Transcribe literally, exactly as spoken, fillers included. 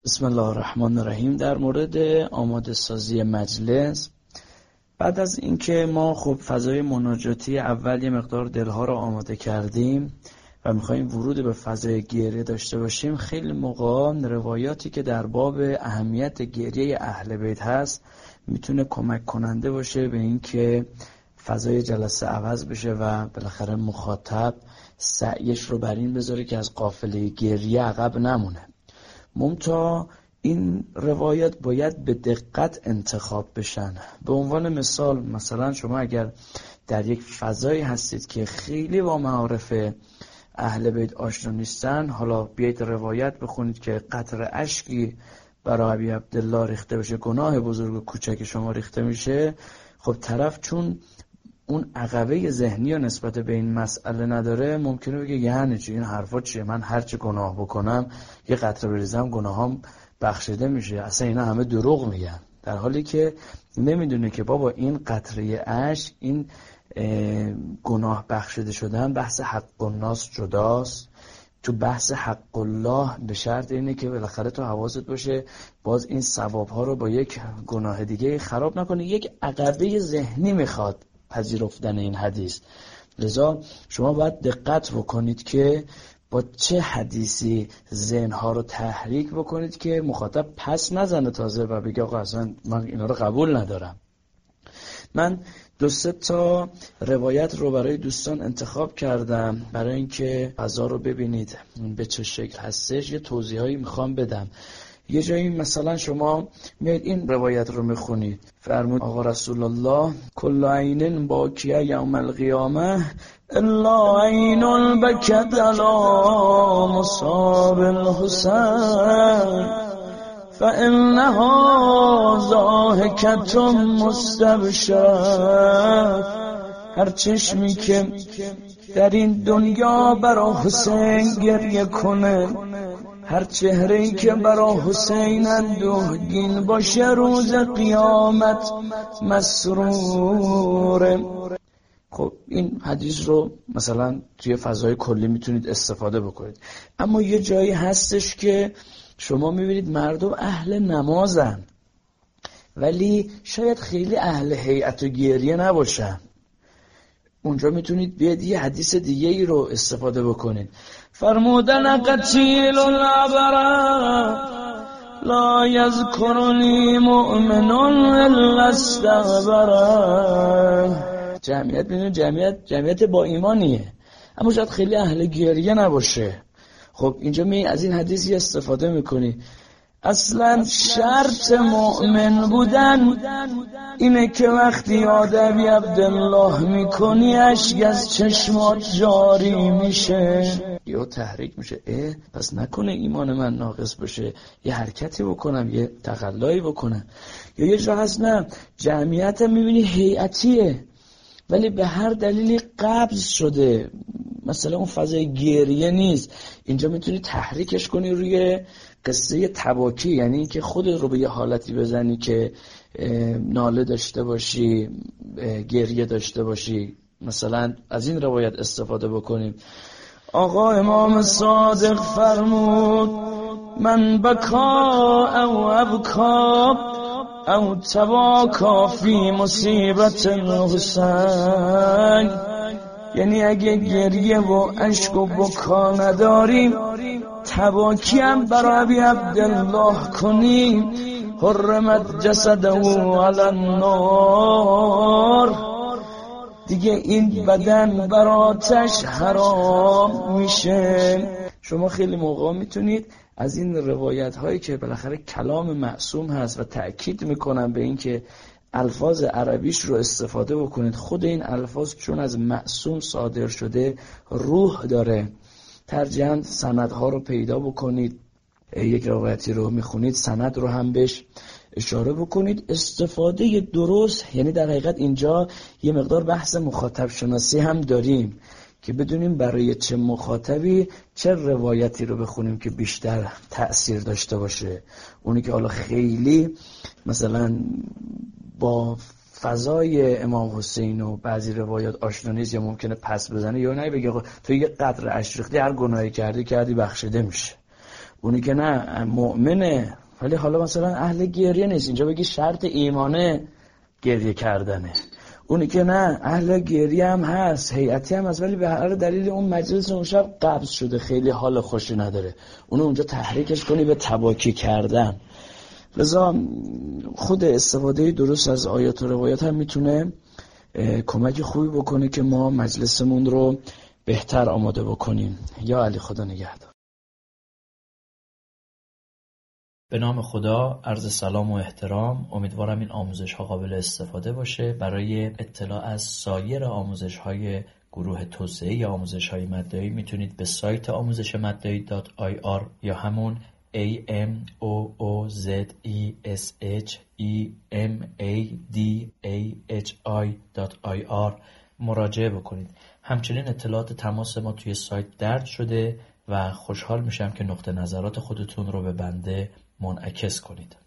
بسم الله الرحمن الرحیم. در مورد آماده سازی مجلس، بعد از اینکه ما خب فضای مناجاتی اول یه مقدار دلها رو آماده کردیم و میخواییم ورود به فضای گریه داشته باشیم، خیلی موقع روایاتی که در باب اهمیت گریه اهل بیت هست میتونه کمک کننده باشه به اینکه فضای جلسه عوض بشه و بالاخره مخاطب سعیش رو بر این بذاره که از قافله گریه عقب نمونه. ممتا این روایات باید به دقت انتخاب بشن. به عنوان مثال، مثلا شما اگر در یک فضایی هستید که خیلی با معارف اهل بیت آشنا نیستن، حالا بیایید روایت بخونید که قطره اشکی برای ابی عبدالله ریخته بشه، گناه بزرگ و کوچک شما ریخته میشه، خب طرف چون اون عقبه ذهنی و نسبت به این مسئله نداره، ممکنه بگه یعنی چی این حرفا چیه؟ من هر چه گناه بکنم یه قطره بریزم گناهام بخشیده میشه، اصلا اینا همه دروغ میگن. در حالی که نمیدونه که بابا این قطره اشک، این گناه بخشیده شدن، بحث حق الناس جداست. تو بحث حق الله به شرط اینه که بالاخره تو حواست باشه باز این ثوابها رو با یک گناه دیگه خراب نکنی. یک عقبه ذهنی میخواد پذیرفتن این حدیث. لذا شما باید دقت بکنید که با چه حدیثی ذهنها رو تحریک بکنید که مخاطب پس نزنه تازه و بگه آقا اصلا من اینا رو قبول ندارم. من دو سه تا روایت رو برای دوستان انتخاب کردم برای اینکه فضا رو ببینید به چه شکل هستش. یه توضیحایی میخوام بدم. یه جایی مثلا شما میاد این روایت رو میخونید، فرمود آقا رسول الله کل عین باکیه یوم القیامه الا عین البکت علی مصاب الحسین فانها ضاحکة مستبشرة. هر چشمی که در این دنیا برای حسین گریه کنه، هر چهره‌ای که برای حسین اندوهگین باشه، روز قیامت مسروره. خب این حدیث رو مثلا توی فضای کلی میتونید استفاده بکنید. اما یه جایی هستش که شما میبینید مردم اهل نمازن ولی شاید خیلی اهل هیئت و گریه نباشن. اونجا میتونید بیاد یه حدیث دیگه ای رو استفاده بکنید. فرمودن قتیل العبره لا یذکرنی مؤمن الا استغفره. جمعیت ببینید، جمعیت جمعیت با ایمانیه اما شاید خیلی اهل گریه نباشه. خب اینجا می از این حدیثی استفاده میکنی. اصلا شرط مؤمن بودن اینه که وقتی یاد ابی عبدالله میکنی اشک از چشمات جاری میشه، یا تحریک میشه. اه پس نکنه ایمان من ناقص بشه، یه حرکتی بکنم، یه تقلایی بکنم. یا یه جا هست نه جمعیت میبینی هیئتیه ولی به هر دلیلی قبض شده، مثلا اون فضای گریه نیست. اینجا میتونی تحریکش کنی روی قصه تباکی، یعنی اینکه خودت رو به یه حالتی بزنی که ناله داشته باشی، گریه داشته باشی. مثلا از این روایت استفاده بکنیم. آقا امام صادق فرمود من بکا او ابکا او تواکا فی مصیبت الحسین، یعنی اگه گریه و اشک و بکا نداریم، تواکی هم برای ابی عبدالله کنیم، حرمت جسده علی النار، دیگه این بدن بر آتش حرام میشه. شما خیلی موقع میتونید از این روایت هایی که بالاخره کلام معصوم هست و تأکید میکنم به این که الفاظ عربیش رو استفاده بکنید. خود این الفاظ چون از معصوم صادر شده روح داره. ترجیحاً سندها رو پیدا بکنید، یک روایتی رو میخونید سند رو هم بهش اشاره بکنید. استفاده درست، یعنی در حقیقت اینجا یه مقدار بحث مخاطب شناسی هم داریم که بدونیم برای چه مخاطبی چه روایتی رو بخونیم که بیشتر تأثیر داشته باشه. اونی که حالا خیلی مثلا با فضای امام حسین و بعضی روایات آشنا نیست یا ممکنه پس بزنه یا نه بگه تو یه قطره اشک ریختی هر گناهی کردی کردی بخشیده میشه. اونی که نه مؤمنه ولی حالا مثلا اهل گریه نیست، اینجا بگی شرط ایمانه گریه کردنه. اونی که نه اهل گریه هم هست، هیئتی هم هست، ولی به هر دلیل اون مجلس اون شب قبض شده، خیلی حال خوشی نداره، اونو اونجا تحریکش کنی به تباکی کردن. لذا خود استفاده درست از آیات و روایات هم میتونه کمک خوبی بکنه که ما مجلسمون رو بهتر آماده بکنیم. یا علی، خدا نگهدار. به نام خدا، عرض سلام و احترام. امیدوارم این آموزش ها قابل استفاده باشه. برای اطلاع از سایر آموزش های گروه توسعه آموزش های مدعی میتونید به سایت آموزش مدعی دات آی آر یا همون ای ام او او زد ای اس اچ ای ام ای دی ای اچ آی دات آی آر مراجعه بکنید. همچنین اطلاعات تماس ما توی سایت درج شده و خوشحال میشم که نقطه نظرات خودتون رو به بنده منعکس کنید.